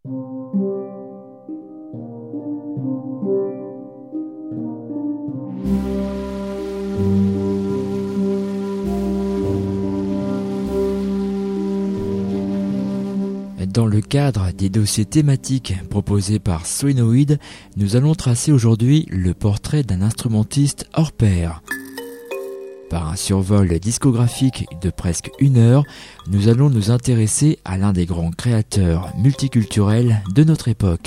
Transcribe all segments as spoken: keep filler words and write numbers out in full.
Dans le cadre des dossiers thématiques proposés par Solenoid, nous allons tracer aujourd'hui le portrait d'un instrumentiste hors pair. Par un survol discographique de presque une heure, nous allons nous intéresser à l'un des grands créateurs multiculturels de notre époque.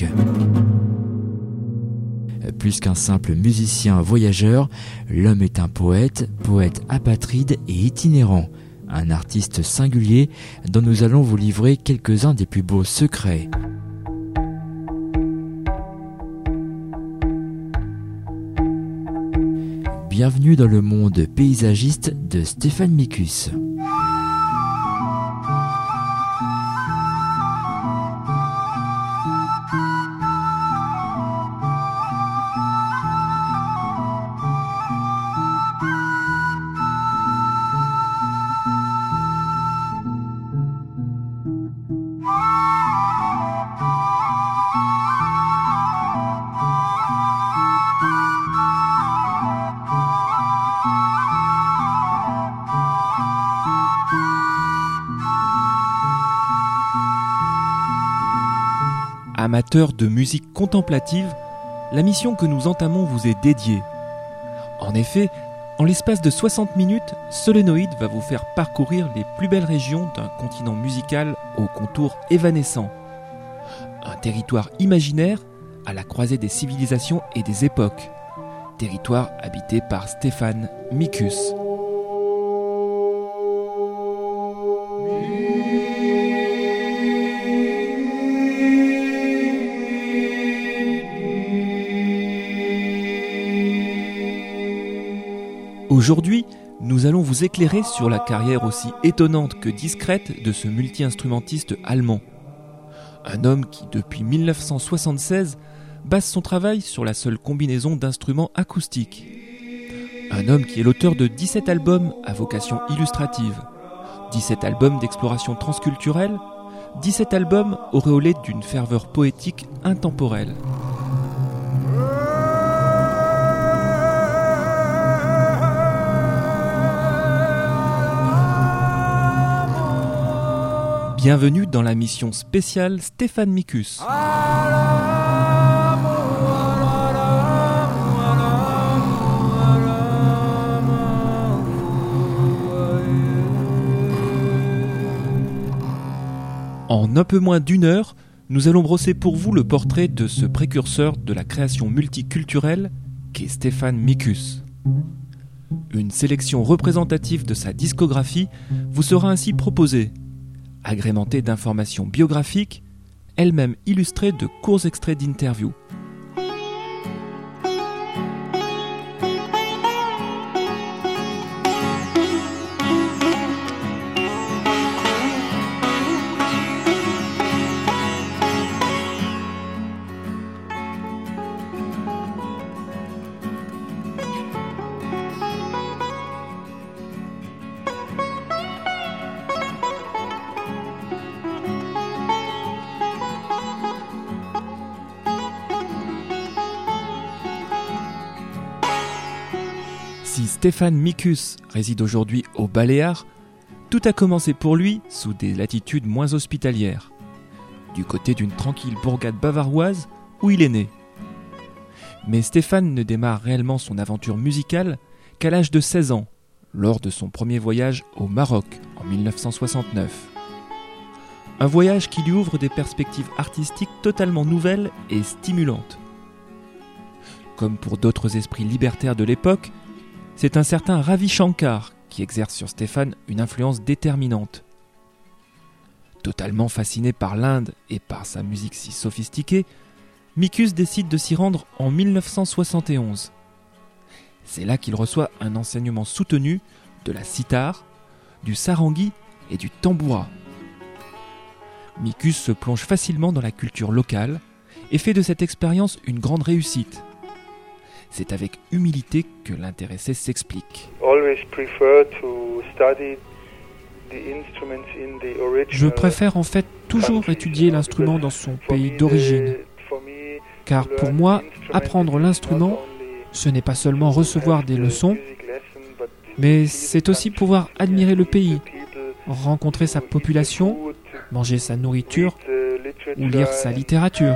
Plus qu'un simple musicien voyageur, l'homme est un poète, poète apatride et itinérant. Un artiste singulier dont nous allons vous livrer quelques-uns des plus beaux secrets. Bienvenue dans le monde paysagiste de Stéphane Mikus. Amateur de musique contemplative, la mission que nous entamons vous est dédiée. En effet, en l'espace de soixante minutes, Solenoid va vous faire parcourir les plus belles régions d'un continent musical au contour évanescent. Un territoire imaginaire à la croisée des civilisations et des époques. Territoire habité par Stéphane Mikus. Aujourd'hui, nous allons vous éclairer sur la carrière aussi étonnante que discrète de ce multi-instrumentiste allemand. Un homme qui, depuis dix-neuf cent soixante-seize, base son travail sur la seule combinaison d'instruments acoustiques. Un homme qui est l'auteur de dix-sept albums à vocation illustrative, dix-sept albums d'exploration transculturelle, dix-sept albums auréolés d'une ferveur poétique intemporelle. Bienvenue dans la mission spéciale Stéphane Mikus. En un peu moins d'une heure, nous allons brosser pour vous le portrait de ce précurseur de la création multiculturelle qu'est Stéphane Mikus. Une sélection représentative de sa discographie vous sera ainsi proposée, agrémentée d'informations biographiques, elles-mêmes illustrées de courts extraits d'interviews. Si Stéphane Mikus réside aujourd'hui aux Baléares, tout a commencé pour lui sous des latitudes moins hospitalières, du côté d'une tranquille bourgade bavaroise où il est né. Mais Stéphane ne démarre réellement son aventure musicale qu'à l'âge de seize ans, lors de son premier voyage au Maroc en dix-neuf cent soixante-neuf. Un voyage qui lui ouvre des perspectives artistiques totalement nouvelles et stimulantes. Comme pour d'autres esprits libertaires de l'époque, c'est un certain Ravi Shankar qui exerce sur Stéphane une influence déterminante. Totalement fasciné par l'Inde et par sa musique si sophistiquée, Mikus décide de s'y rendre en dix-neuf cent soixante et onze. C'est là qu'il reçoit un enseignement soutenu de la sitar, du sarangi et du tamboura. Mikus se plonge facilement dans la culture locale et fait de cette expérience une grande réussite. C'est avec humilité que l'intéressé s'explique. Always prefer to study Je préfère en fait toujours étudier l'instrument dans son pays d'origine, car pour moi, apprendre l'instrument, ce n'est pas seulement recevoir des leçons, mais c'est aussi pouvoir admirer le pays, rencontrer sa population, manger sa nourriture ou lire sa littérature.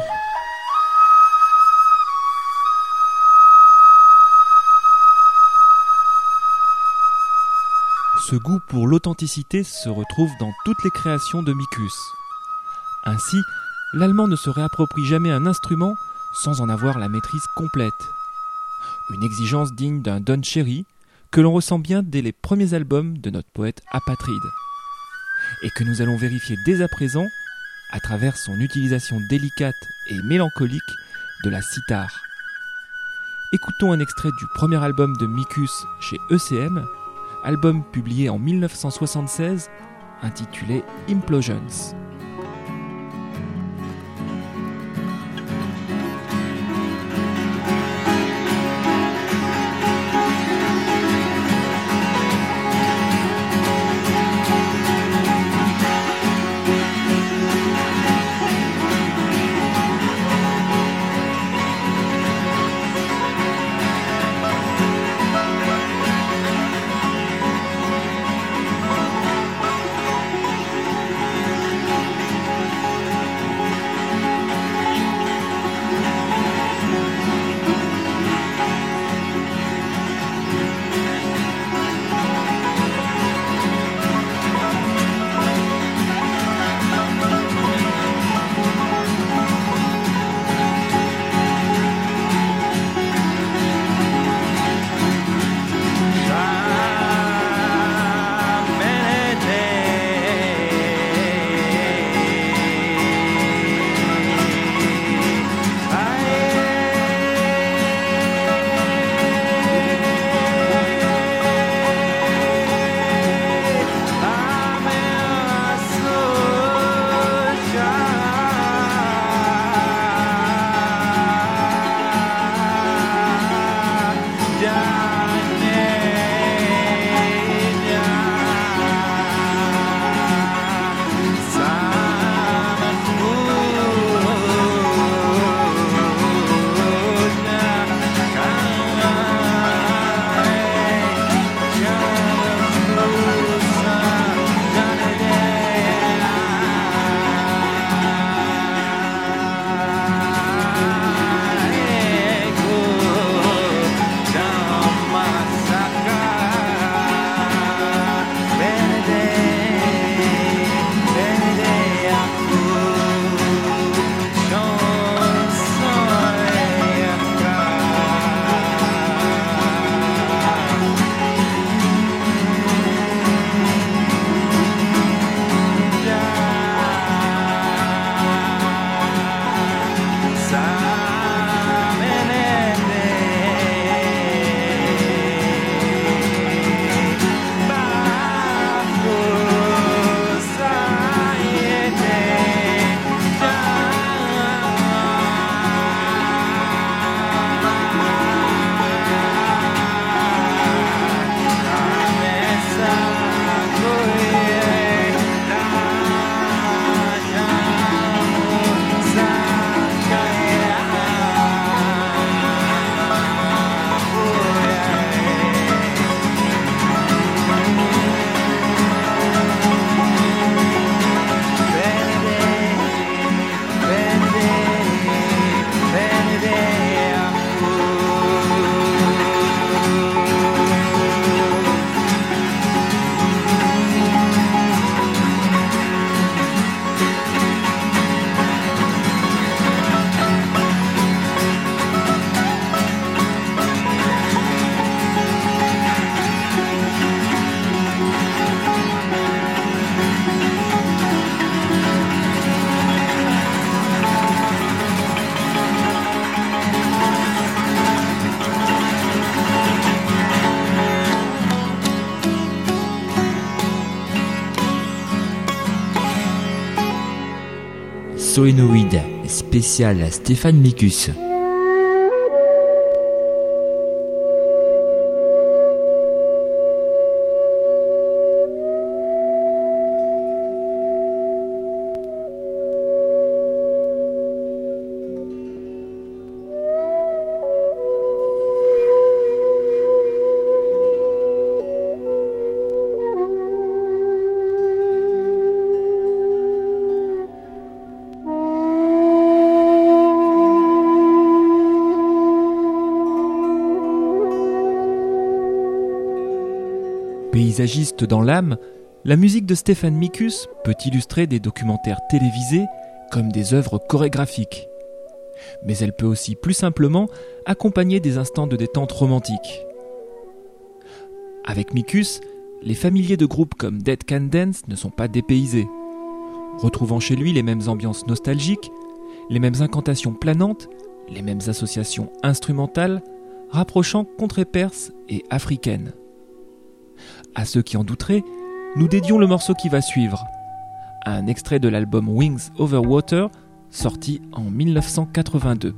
Ce goût pour l'authenticité se retrouve dans toutes les créations de Mikus. Ainsi, l'allemand ne se réapproprie jamais un instrument sans en avoir la maîtrise complète. Une exigence digne d'un Don Cherry que l'on ressent bien dès les premiers albums de notre poète apatride, et que nous allons vérifier dès à présent à travers son utilisation délicate et mélancolique de la sitar. Écoutons un extrait du premier album de Mikus chez E C M, album publié en dix-neuf cent soixante-seize, intitulé Implosions. Solenoid, spécial Stéphane Mikus. Paysagiste dans l'âme, la musique de Stefan Micus peut illustrer des documentaires télévisés comme des œuvres chorégraphiques. Mais elle peut aussi plus simplement accompagner des instants de détente romantique. Avec Micus, les familiers de groupes comme Dead Can Dance ne sont pas dépaysés. Retrouvant chez lui les mêmes ambiances nostalgiques, les mêmes incantations planantes, les mêmes associations instrumentales, rapprochant contrées perses et africaines. À ceux qui en douteraient, nous dédions le morceau qui va suivre, un extrait de l'album Wings Over Water, sorti en mille neuf cent quatre-vingt-deux.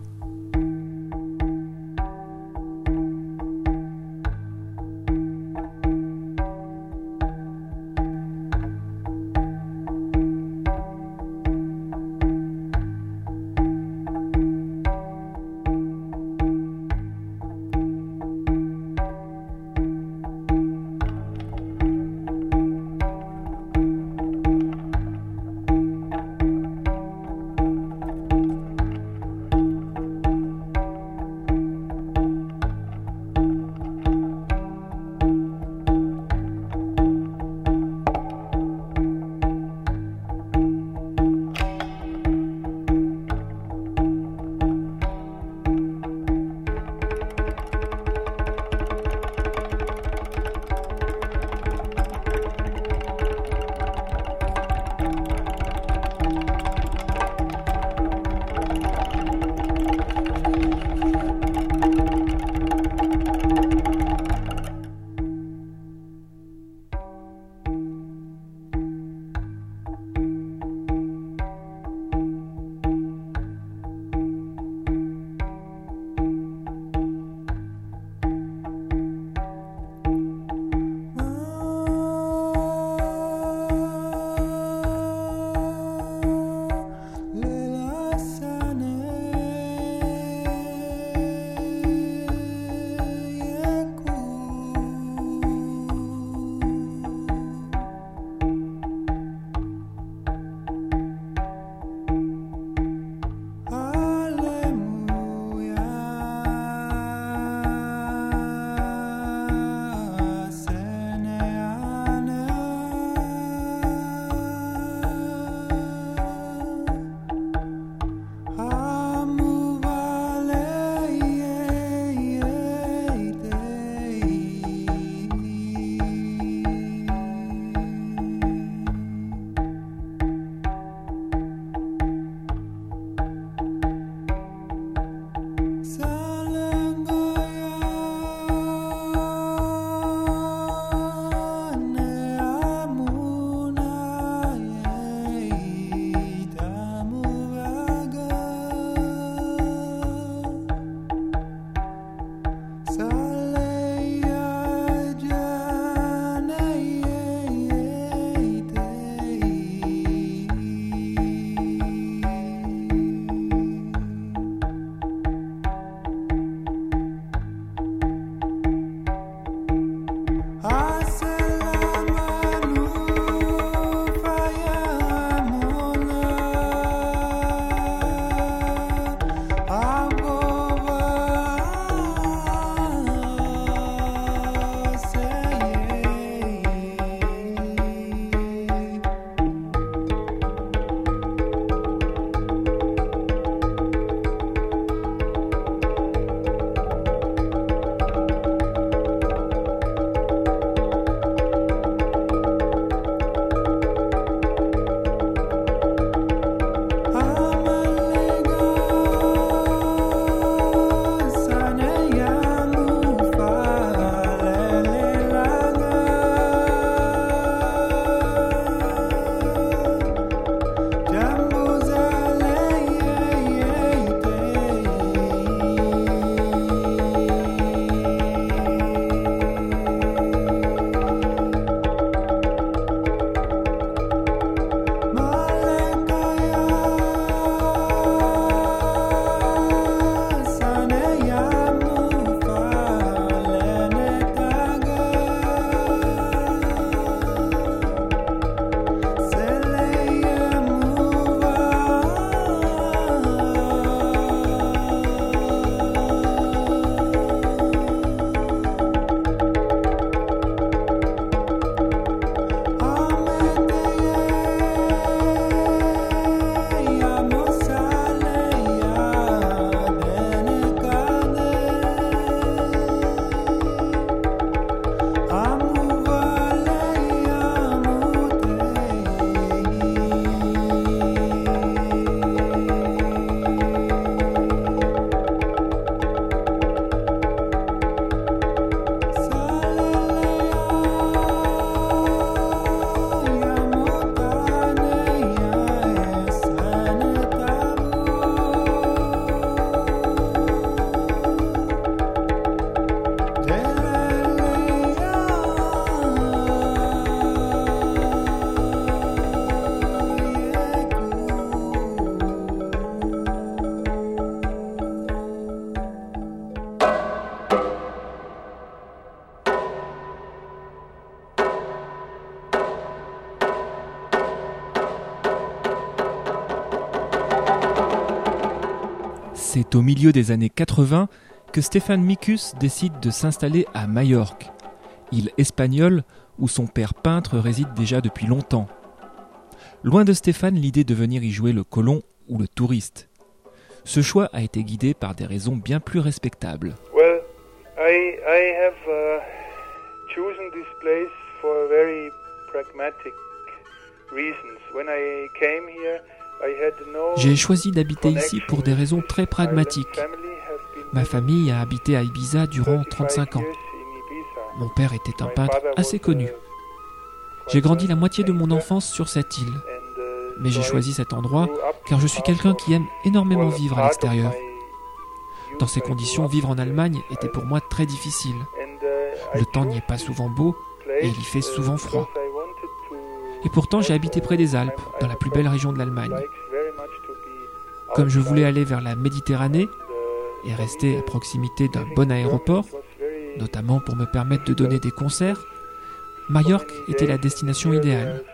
C'est au milieu des années quatre-vingts que Stefan Micus décide de s'installer à Majorque, île espagnole où son père peintre réside déjà depuis longtemps. Loin de Stéphane l'idée de venir y jouer le colon ou le touriste. Ce choix a été guidé par des raisons bien plus respectables. Well, I, I have uh, chosen this place for very pragmatic reasons. When I came here, I had no J'ai choisi d'habiter ici pour des raisons très pragmatiques. Ma famille a habité à Ibiza durant trente-cinq ans. Mon père était un peintre assez connu. J'ai grandi la moitié de mon enfance sur cette île. Mais j'ai choisi cet endroit car je suis quelqu'un qui aime énormément vivre à l'extérieur. Dans ces conditions, vivre en Allemagne était pour moi très difficile. Le temps n'y est pas souvent beau et il y fait souvent froid. Et pourtant, j'ai habité près des Alpes, dans la plus belle région de l'Allemagne. Comme je voulais aller vers la Méditerranée et rester à proximité d'un bon aéroport, notamment pour me permettre de donner des concerts, Majorque était la destination idéale.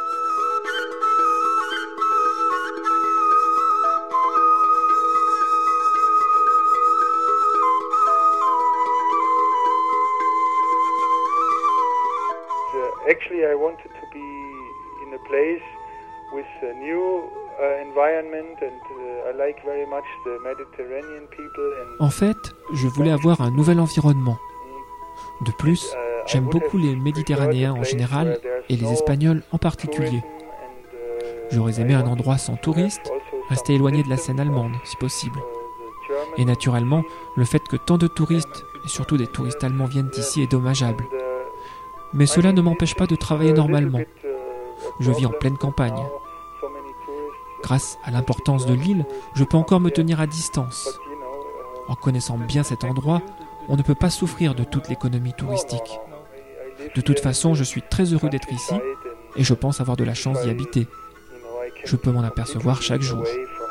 Actually, I wanted to be in a place with a new uh, environment and uh, I like very much the Mediterranean people. And en fait, je voulais avoir un nouvel environnement. De plus, j'aime beaucoup les Méditerranéens en général et les Espagnols en particulier. J'aurais aimé un endroit sans touristes, rester éloigné de la scène allemande, si possible. Et naturellement, le fait que tant de touristes, et surtout des touristes allemands, viennent ici est dommageable. Mais cela ne m'empêche pas de travailler normalement. Je vis en pleine campagne. Grâce à l'importance de l'île, je peux encore me tenir à distance. En connaissant bien cet endroit, on ne peut pas souffrir de toute l'économie touristique. De toute façon, je suis très heureux d'être ici et je pense avoir de la chance d'y habiter. Je peux m'en apercevoir chaque jour.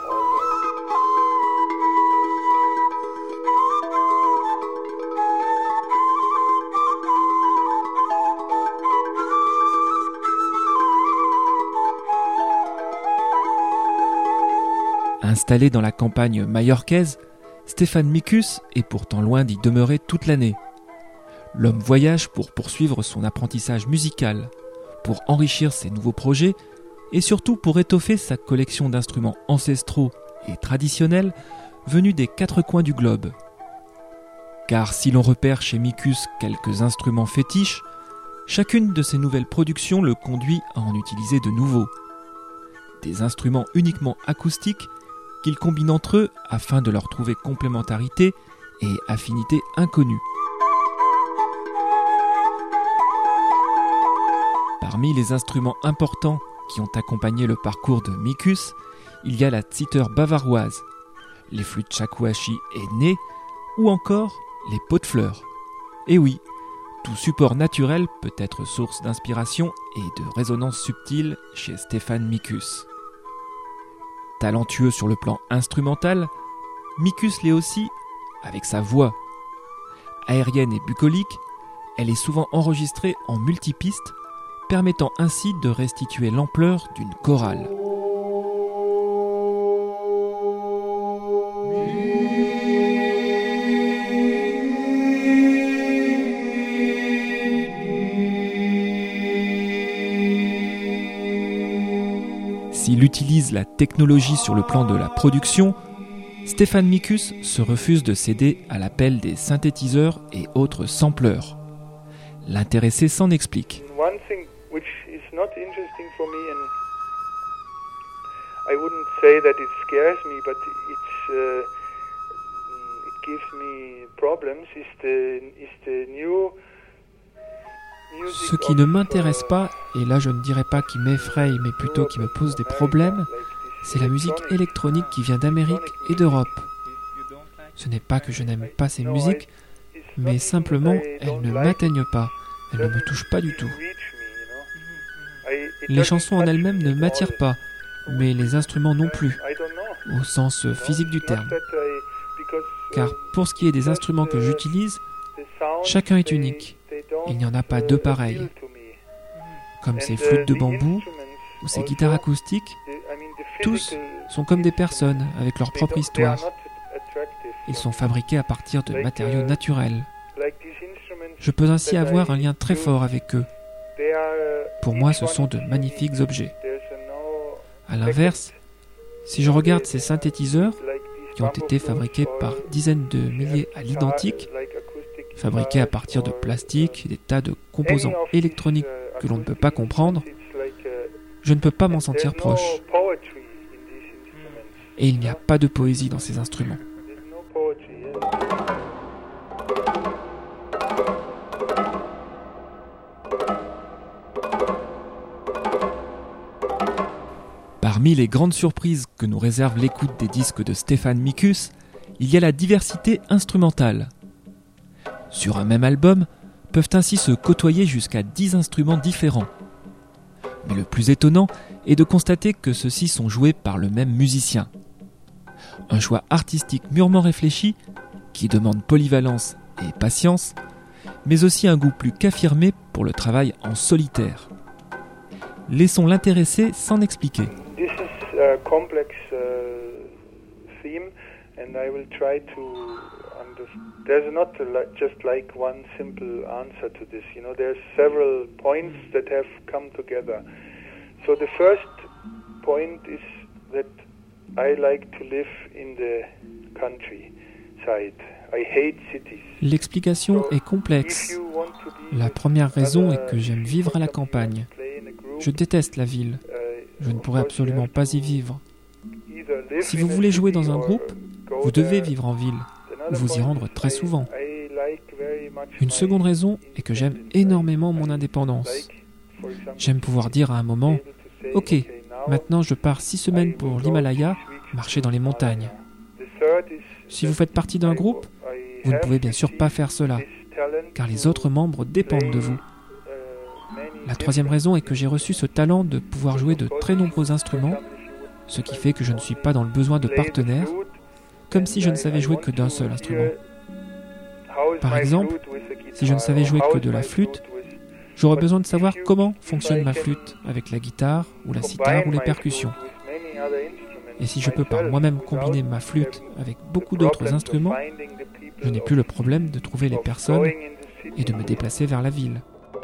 Installé dans la campagne majorquaise, Stefan Micus est pourtant loin d'y demeurer toute l'année. L'homme voyage pour poursuivre son apprentissage musical, pour enrichir ses nouveaux projets et surtout pour étoffer sa collection d'instruments ancestraux et traditionnels venus des quatre coins du globe. Car si l'on repère chez Micus quelques instruments fétiches, chacune de ses nouvelles productions le conduit à en utiliser de nouveaux. Des instruments uniquement acoustiques qu'ils combinent entre eux afin de leur trouver complémentarité et affinité inconnues. Parmi les instruments importants qui ont accompagné le parcours de Micus, il y a la zither bavaroise, les flûtes shakuhachi et nez, ou encore les pots de fleurs. Et oui, tout support naturel peut être source d'inspiration et de résonance subtile chez Stefan Micus. Talentueux sur le plan instrumental, Micus l'est aussi avec sa voix. Aérienne et bucolique, elle est souvent enregistrée en multipistes, permettant ainsi de restituer l'ampleur d'une chorale. S'il utilise la technologie sur le plan de la production, Stefan Micus se refuse de céder à l'appel des synthétiseurs et autres sampleurs. L'intéressé s'en explique. One thing which is not interesting for me, and I wouldn't say that it scares me, but it's uh, it gives me problems. Is the is the new Ce qui ne m'intéresse pas, et là je ne dirais pas qui m'effraie, mais plutôt qui me pose des problèmes, c'est la musique électronique qui vient d'Amérique et d'Europe. Ce n'est pas que je n'aime pas ces musiques, mais simplement elles ne m'atteignent pas, elles ne me touchent pas du tout. Les chansons en elles-mêmes ne m'attirent pas, mais les instruments non plus, au sens physique du terme. Car pour ce qui est des instruments que j'utilise, chacun est unique. Il n'y en a pas deux pareils. Comme ces flûtes de bambou ou ces guitares acoustiques, tous sont comme des personnes avec leur propre histoire. Ils sont fabriqués à partir de matériaux naturels. Je peux ainsi avoir un lien très fort avec eux. Pour moi, ce sont de magnifiques objets. À l'inverse, si je regarde ces synthétiseurs, qui ont été fabriqués par dizaines de milliers à l'identique, fabriqués à partir de plastique et des tas de composants électroniques que l'on ne peut pas comprendre, je ne peux pas m'en sentir proche. Et il n'y a pas de poésie dans ces instruments. Parmi les grandes surprises que nous réserve l'écoute des disques de Stefan Micus, il y a la diversité instrumentale. Sur un même album, peuvent ainsi se côtoyer jusqu'à dix instruments différents. Mais le plus étonnant est de constater que ceux-ci sont joués par le même musicien. Un choix artistique mûrement réfléchi, qui demande polyvalence et patience, mais aussi un goût plus qu'affirmé pour le travail en solitaire. Laissons l'intéressé s'en expliquer. This is a complex uh, theme, and I will try to understand. There's not a li- just like one simple answer to this. You know, there's several points that have come together. So the first point is that I like to live in the countryside. I hate cities. L'explication est complexe. La première raison est que j'aime vivre à la campagne. Je déteste la ville. Je ne pourrais absolument pas y vivre. Si vous voulez jouer dans un groupe, vous devez vivre en ville, ou vous y rendre très souvent. Une seconde raison est que j'aime énormément mon indépendance. J'aime pouvoir dire à un moment « Ok, maintenant je pars six semaines pour l'Himalaya, marcher dans les montagnes. » Si vous faites partie d'un groupe, vous ne pouvez bien sûr pas faire cela, car les autres membres dépendent de vous. La troisième raison est que j'ai reçu ce talent de pouvoir jouer de très nombreux instruments, ce qui fait que je ne suis pas dans le besoin de partenaires, comme si je ne savais jouer que d'un seul instrument. Par exemple, si je ne savais jouer que de la flûte, j'aurais besoin de savoir comment fonctionne ma flûte avec la guitare ou la cithare ou les percussions. Et si je peux par moi-même combiner ma flûte avec beaucoup d'autres instruments, je n'ai plus le problème de trouver les personnes et de me déplacer vers la ville.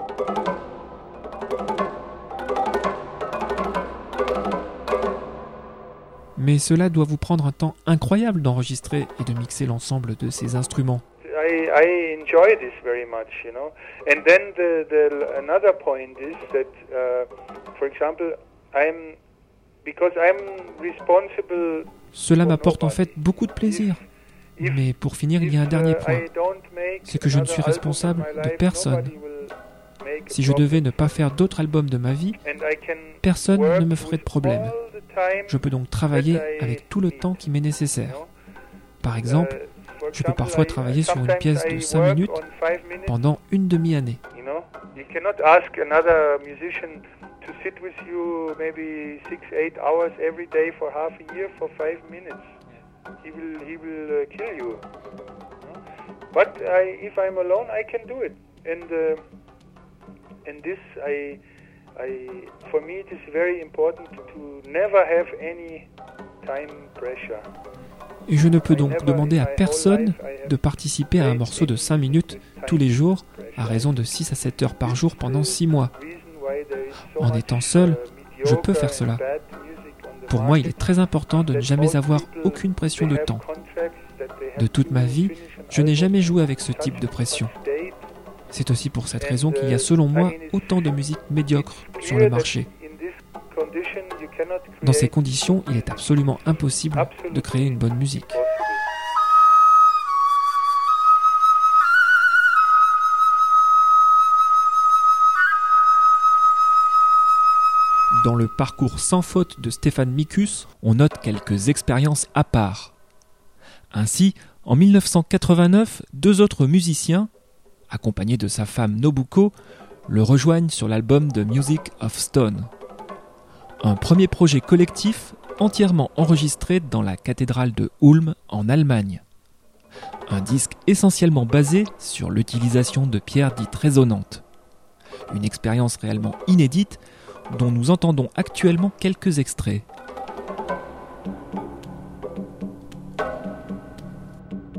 Mais cela doit vous prendre un temps incroyable d'enregistrer et de mixer l'ensemble de ces instruments. I, I enjoy this very much, you know. And then the, the another point is that, uh, for example, I'm because I'm responsible. Cela m'apporte en fait beaucoup de plaisir. Mais pour finir, il y a un dernier point. C'est que je ne suis responsable de personne. Si je devais ne pas faire d'autres albums de ma vie, personne ne me ferait de problème. Je peux donc travailler avec tout le temps qui m'est nécessaire. Par exemple, je peux parfois travailler sur une pièce de cinq minutes pendant une demi-année. I, for me, it is very important to never have any time pressure. Et je ne peux donc demander à personne de participer à un morceau de cinq minutes tous les jours, à raison de six à sept heures par jour pendant six mois. En étant seul, je peux faire cela. Pour moi, il est très important de ne jamais avoir aucune pression de temps. De toute ma vie, je n'ai jamais joué avec ce type de pression. C'est aussi pour cette raison qu'il y a selon moi autant de musique médiocre sur le marché. Dans ces conditions, il est absolument impossible de créer une bonne musique. Dans le parcours sans faute de Stefan Micus, on note quelques expériences à part. Ainsi, en mille neuf cent quatre-vingt-neuf, deux autres musiciens, accompagné de sa femme Nobuko, le rejoignent sur l'album The Music of Stone. Un premier projet collectif entièrement enregistré dans la cathédrale de Ulm en Allemagne. Un disque essentiellement basé sur l'utilisation de pierres dites résonantes. Une expérience réellement inédite dont nous entendons actuellement quelques extraits.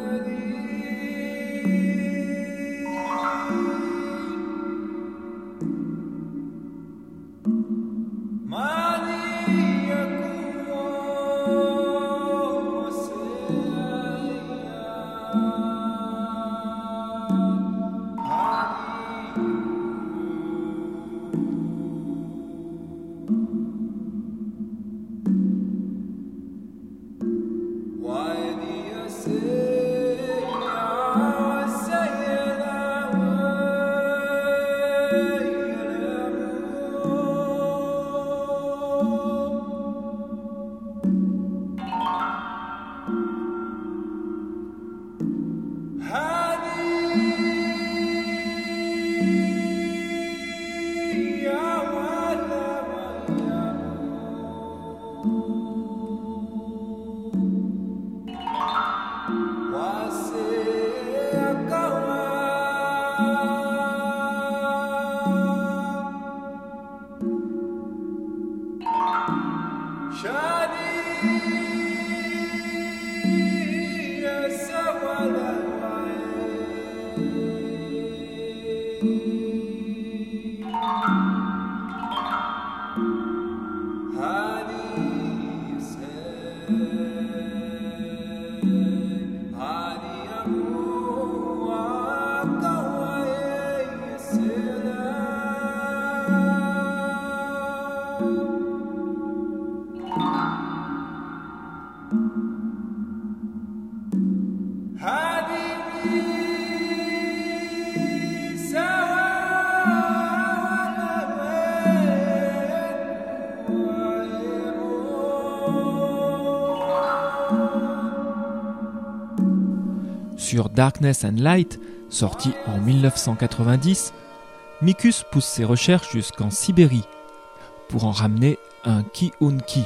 Sur Darkness and Light, sorti en dix-neuf cent quatre-vingt-dix, Mikus pousse ses recherches jusqu'en Sibérie pour en ramener un ki-un-ki,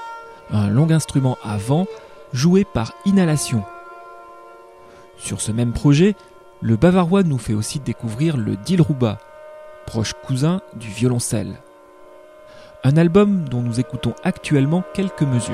un long instrument à vent joué par inhalation. Sur ce même projet, le Bavarois nous fait aussi découvrir le dilruba, proche cousin du violoncelle. Un album dont nous écoutons actuellement quelques mesures.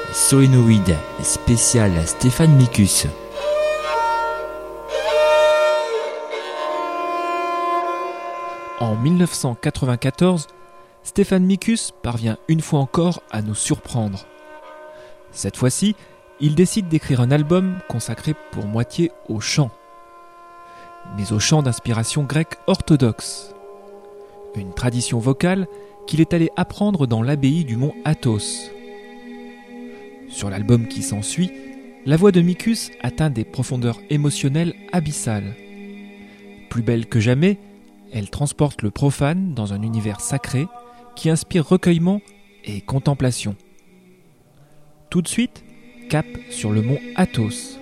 Solenoid, spécial Stéphane Mikus. En dix-neuf cent quatre-vingt-quatorze, Stéphane Mikus parvient une fois encore à nous surprendre. Cette fois-ci, il décide d'écrire un album consacré pour moitié au chant, mais au chant d'inspiration grecque orthodoxe, une tradition vocale qu'il est allé apprendre dans l'abbaye du mont Athos. Sur l'album qui s'ensuit, la voix de Mikus atteint des profondeurs émotionnelles abyssales. Plus belle que jamais, elle transporte le profane dans un univers sacré qui inspire recueillement et contemplation. Tout de suite, cap sur le mont Athos.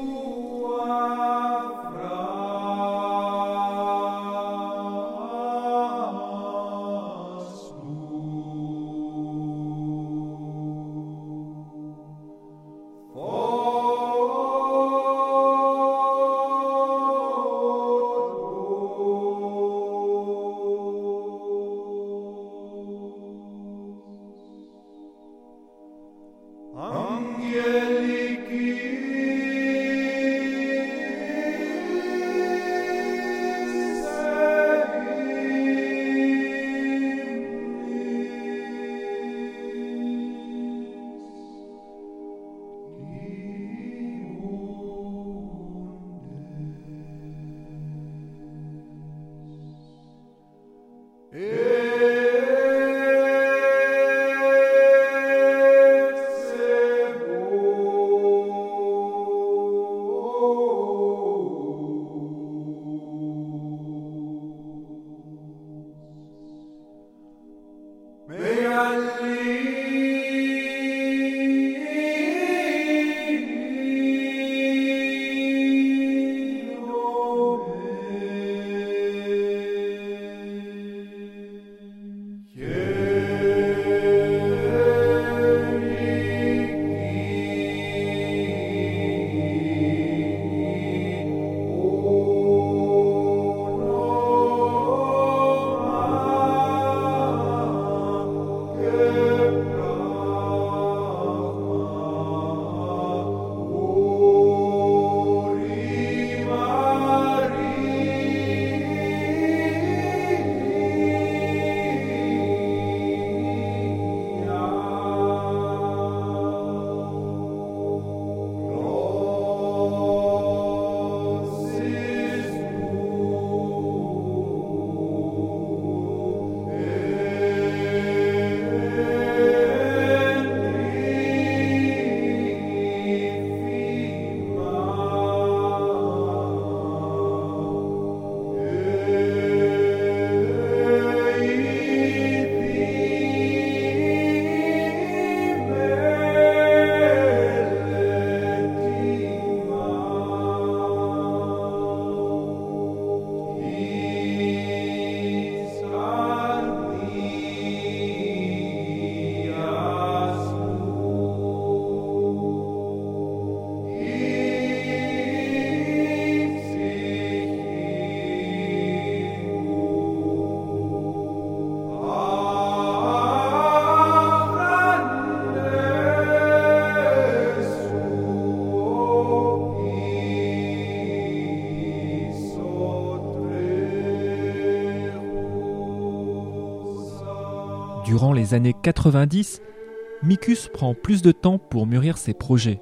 Durant les années quatre-vingt-dix, Mikus prend plus de temps pour mûrir ses projets.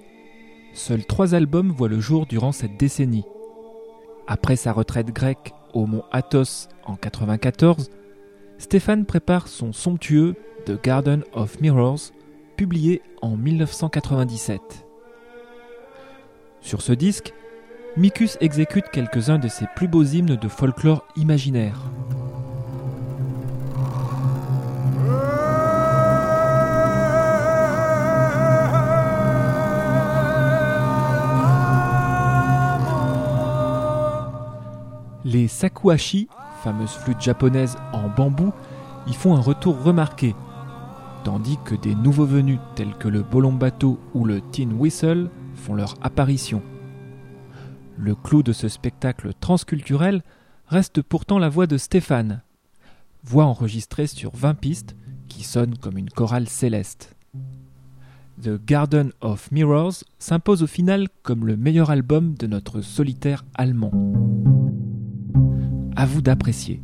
Seuls trois albums voient le jour durant cette décennie. Après sa retraite grecque au mont Athos en quatre-vingt-quatorze, Stéphane prépare son somptueux The Garden of Mirrors, publié en dix-neuf cent quatre-vingt-dix-sept. Sur ce disque, Mikus exécute quelques-uns de ses plus beaux hymnes de folklore imaginaire. Les shakuhachi, fameuses flûtes japonaises en bambou, y font un retour remarqué, tandis que des nouveaux venus tels que le bolombato ou le tin whistle font leur apparition. Le clou de ce spectacle transculturel reste pourtant la voix de Stéphane, voix enregistrée sur vingt pistes qui sonne comme une chorale céleste. The Garden of Mirrors s'impose au final comme le meilleur album de notre solitaire allemand. À vous d'apprécier.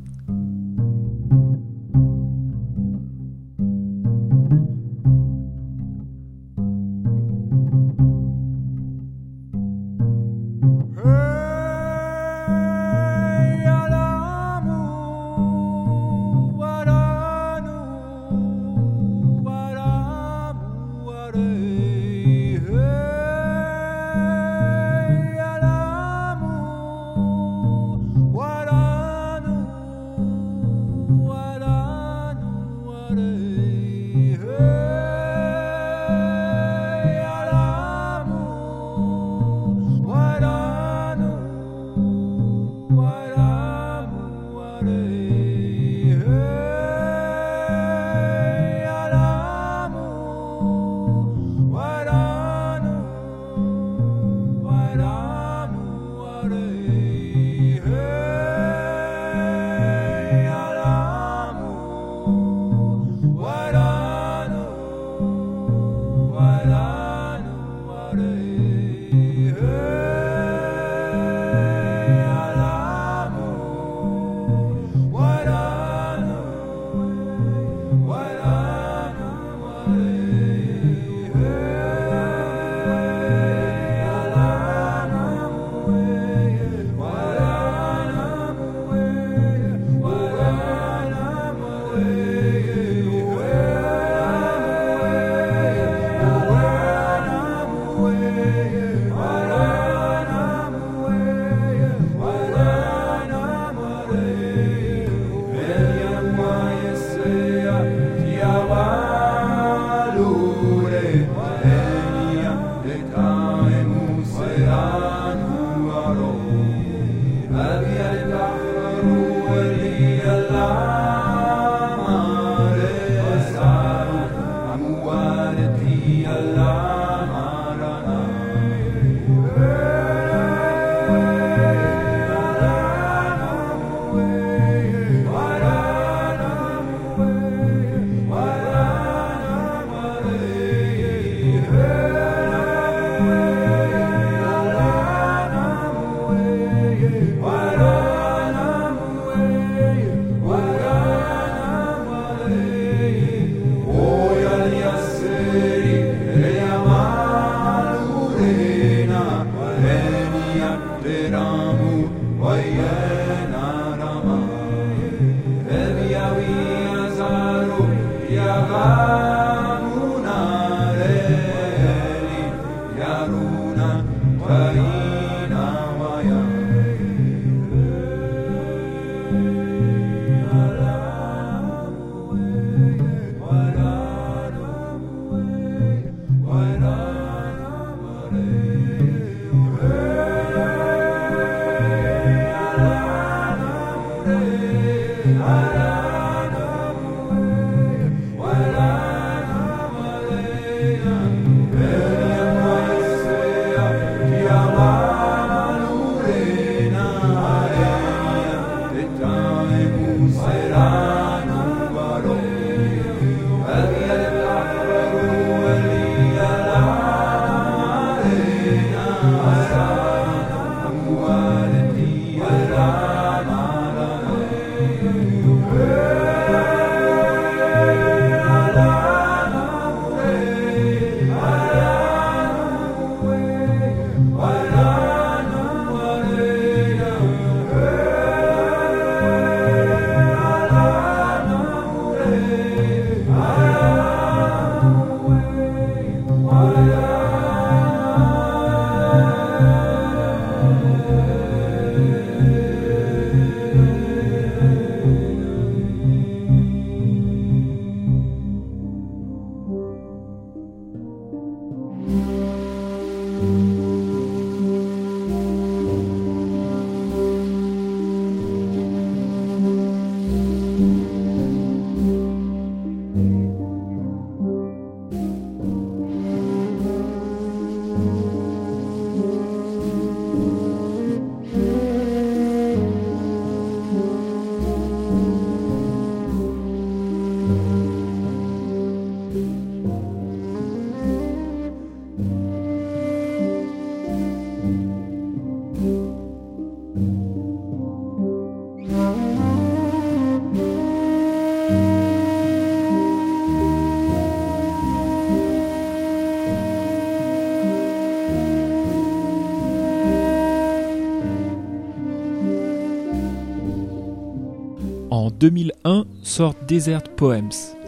deux mille un sort Desert Poems,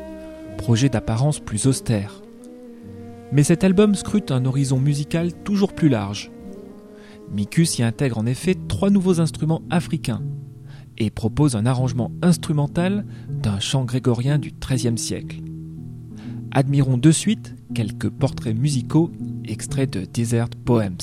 projet d'apparence plus austère. Mais cet album scrute un horizon musical toujours plus large. Mikus y intègre en effet trois nouveaux instruments africains et propose un arrangement instrumental d'un chant grégorien du treizième siècle. Admirons de suite quelques portraits musicaux extraits de Desert Poems.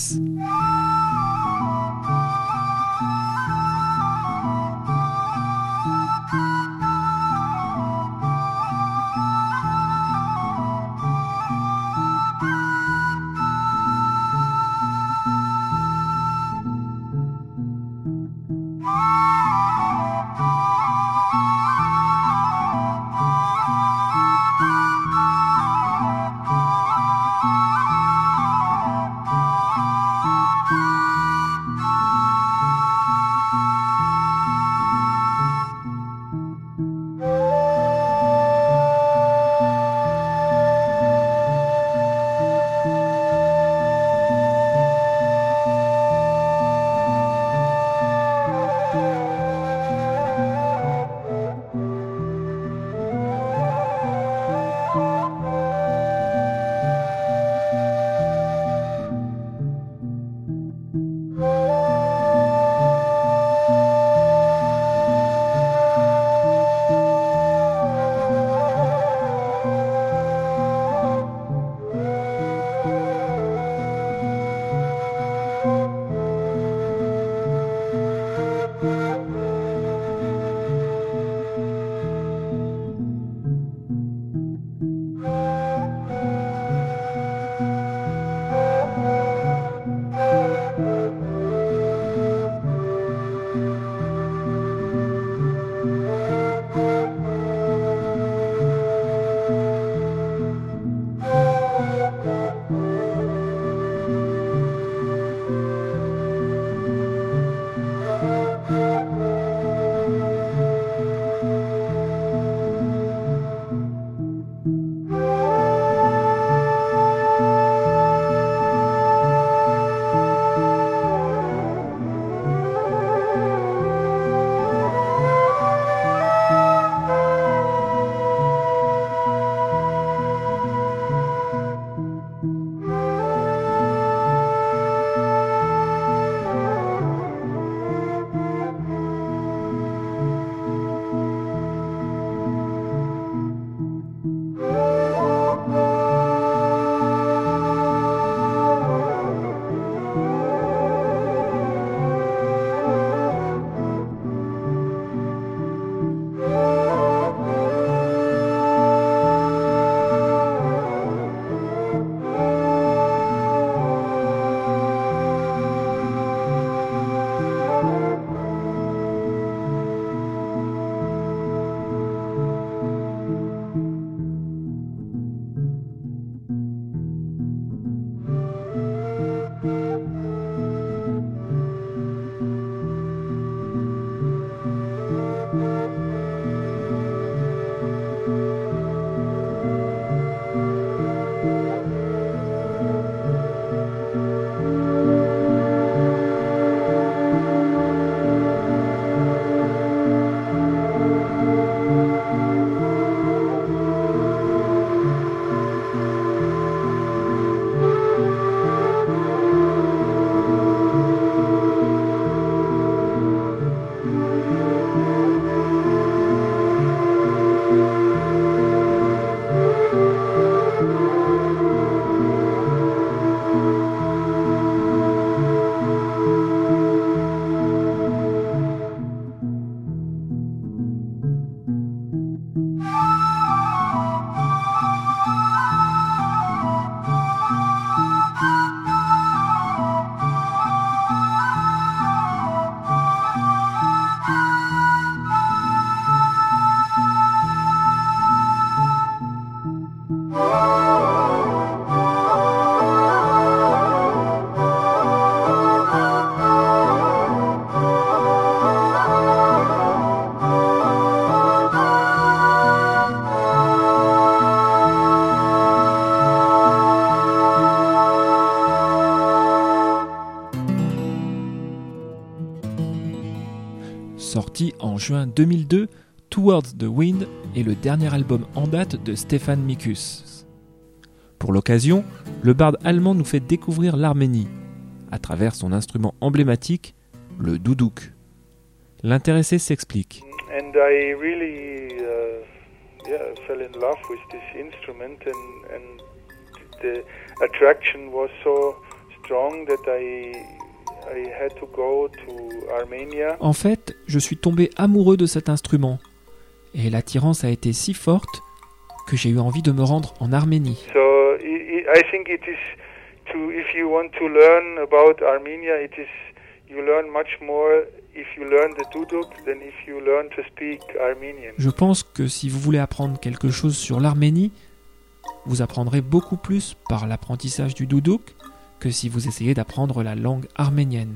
Sorti en juin deux mille deux, Towards the Wind est le dernier album en date de Stefan Mikus. Pour l'occasion, le barde allemand nous fait découvrir l'Arménie, à travers son instrument emblématique, le doudouk. L'intéressé s'explique. And I really uh, yeah, fell in love with this instrument, and, and the attraction was so strong that I, I had to go to Armenia. En fait, je suis tombé amoureux de cet instrument, et l'attirance a été si forte que j'ai eu envie de me rendre en Arménie. So I, I think it is to, if you want to learn about Armenia, it is you learn much more if you learn the duduk than if you learn to speak Armenian. Je pense que si vous voulez apprendre quelque chose sur l'Arménie, vous apprendrez beaucoup plus par l'apprentissage du doudouk que si vous essayez d'apprendre la langue arménienne.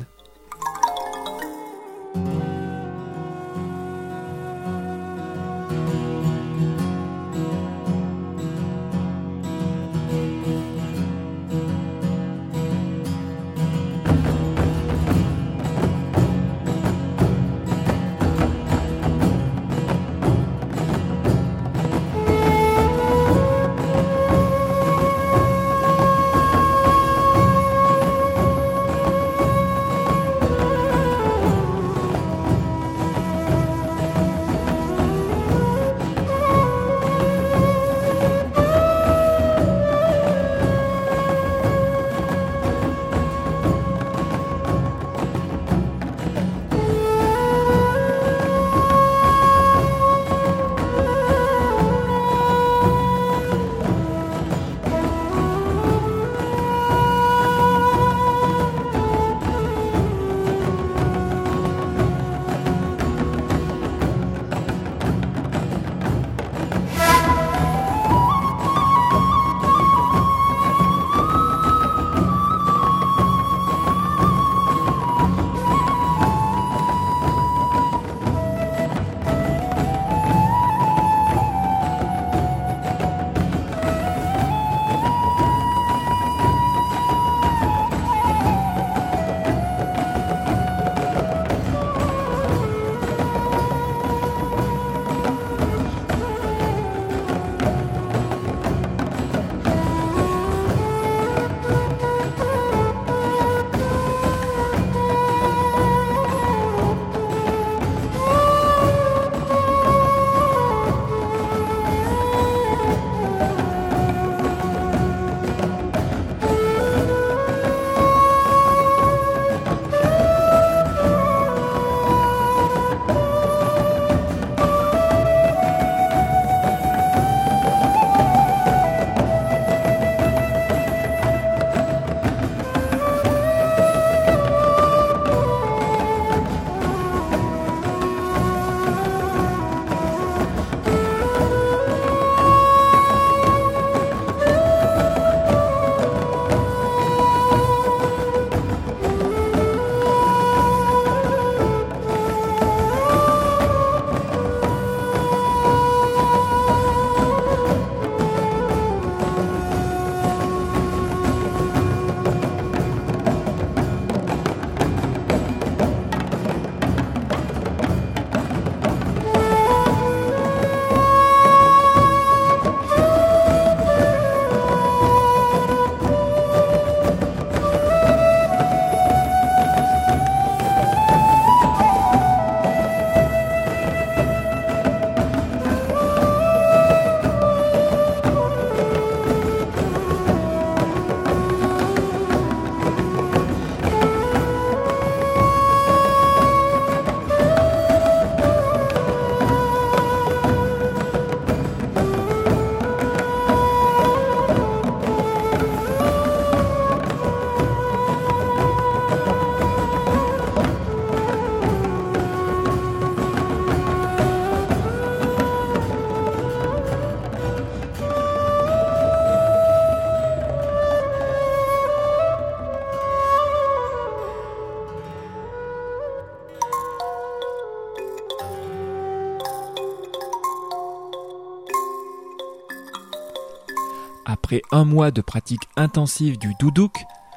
Après un mois de pratique intensive du doudouk,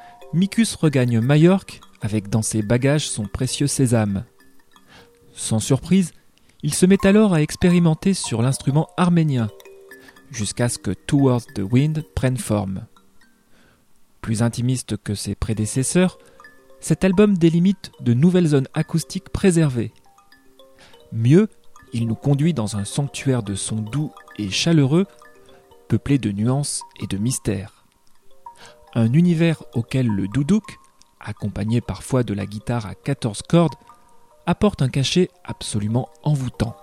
Mikus regagne Majorque avec dans ses bagages son précieux sésame. Sans surprise, Il se met alors à expérimenter sur l'instrument arménien, jusqu'à ce que Towards the Wind prenne forme. Plus intimiste que ses prédécesseurs, cet album délimite de nouvelles zones acoustiques préservées. Mieux, il nous conduit dans un sanctuaire de sons doux et chaleureux, peuplé de nuances et de mystères. Un univers auquel le doudouk, accompagné parfois de la guitare à quatorze cordes, apporte un cachet absolument envoûtant.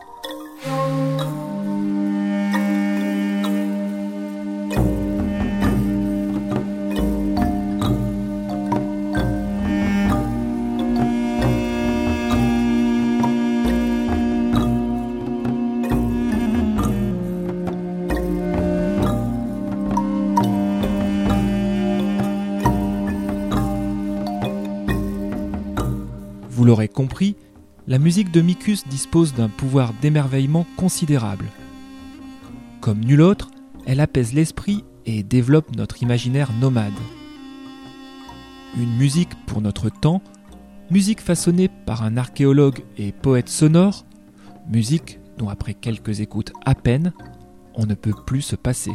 Vous l'aurez compris, la musique de Mikus dispose d'un pouvoir d'émerveillement considérable. Comme nulle autre, elle apaise l'esprit et développe notre imaginaire nomade. Une musique pour notre temps, musique façonnée par un archéologue et poète sonore, musique dont après quelques écoutes à peine, on ne peut plus se passer.